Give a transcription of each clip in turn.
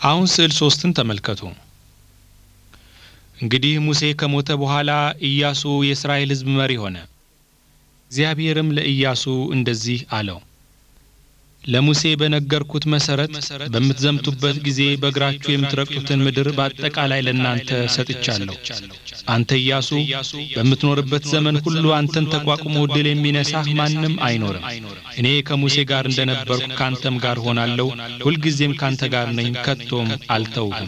አሁን ስዕል 3ን ተመልከቱ። እንግዲህ ሙሴ ከሞተ በኋላ ኢያሱ የእስራኤል ሕዝብ መሪ ሆነ። እግዚአብሔርም ለኢያሱ እንደዚህ አለው፣ ለሙሴ በነገርኩት መሰረት በምትዘምቱበት ጊዜ በእግራችሁ የምትረግጡትን ምድር በአጠቃላይ ለእናንተ ሰጥቻለሁ። አንተ ኢያሱ በምትኖርበት ዘመን ሁሉ አንተን ተቋቁሞ ድል የሚነሳህ ማንም አይኖርም። እኔ ከሙሴ ጋር እንደነበርኩ ካንተም ጋር ሆናለሁ፣ ሁልጊዜም ካንተ ጋር ነኝ፣ ከቶም አልተውህም።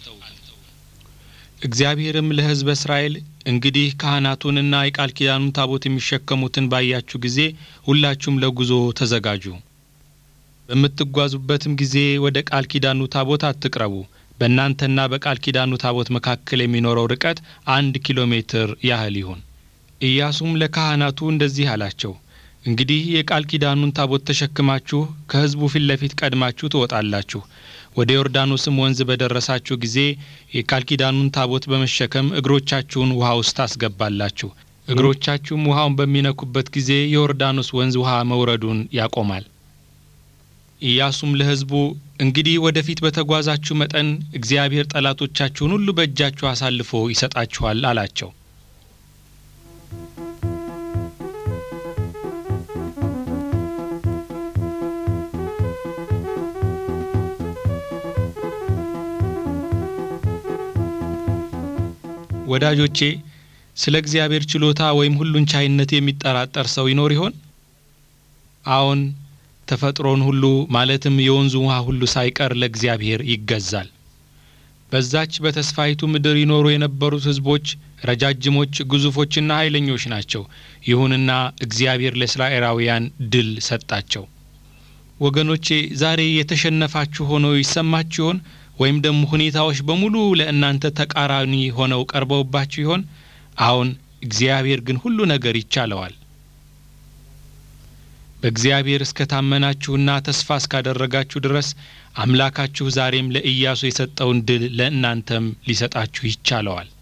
እግዚአብሔርም ለሕዝበ እስራኤል እንግዲህ ካህናቱንና የቃል ኪዳኑን ታቦት የሚሸከሙትን ባያችሁ ጊዜ ሁላችሁም ለጉዞ ተዘጋጁ። በምትጓዙበትም ጊዜ ወደ ቃል ኪዳኑ ታቦት አትቅረቡ። በእናንተና በቃል ኪዳኑ ታቦት መካከል የሚኖረው ርቀት 1 ኪሎ ሜትር ያህል ይሁን። ኢያሱም ለካህናቱ እንደዚህ አላቸው፣ እንግዲህ የቃል ኪዳኑን ታቦት ተሸክማችሁ ከሕዝቡ ፊት ለፊት ቀድማችሁ ትወጣላችሁ። ወደ ዮርዳኖስም ወንዝ በደረሳችሁ ጊዜ የቃል ኪዳኑን ታቦት በመሸከም እግሮቻችሁን ውሃ ውስጥ ታስገባላችሁ። እግሮቻችሁም ውሃውን በሚነኩበት ጊዜ የዮርዳኖስ ወንዝ ውሃ መውረዱን ያቆማል። ኢያሱም ለሕዝቡ እንግዲህ ወደፊት በተጓዛችሁ መጠን እግዚአብሔር ጠላቶቻችሁን ሁሉ በእጃችሁ አሳልፎ ይሰጣችኋል አላቸው። ወዳጆቼ ስለ እግዚአብሔር ችሎታ ወይም ሁሉን ቻይነት የሚጠራጠር ሰው ይኖር ይሆን? አዎን፣ ተፈጥሮን ሁሉ ማለትም የወንዙ ውሃ ሁሉ ሳይቀር ለእግዚአብሔር ይገዛል። በዛች በተስፋይቱ ምድር ይኖሩ የነበሩት ሕዝቦች ረጃጅሞች፣ ግዙፎችና ኃይለኞች ናቸው። ይሁንና እግዚአብሔር ለእስራኤላውያን ድል ሰጣቸው። ወገኖቼ ዛሬ የተሸነፋችሁ ሆኖ ይሰማችሁ ይሆን? ወይም ደግሞ ሁኔታዎች በሙሉ ለእናንተ ተቃራኒ ሆነው ቀርበውባችሁ ይሆን? አዎን፣ እግዚአብሔር ግን ሁሉ ነገር ይቻለዋል። በእግዚአብሔር እስከ ታመናችሁና ተስፋ እስካደረጋችሁ ድረስ አምላካችሁ ዛሬም ለኢያሱ የሰጠውን ድል ለእናንተም ሊሰጣችሁ ይቻለዋል።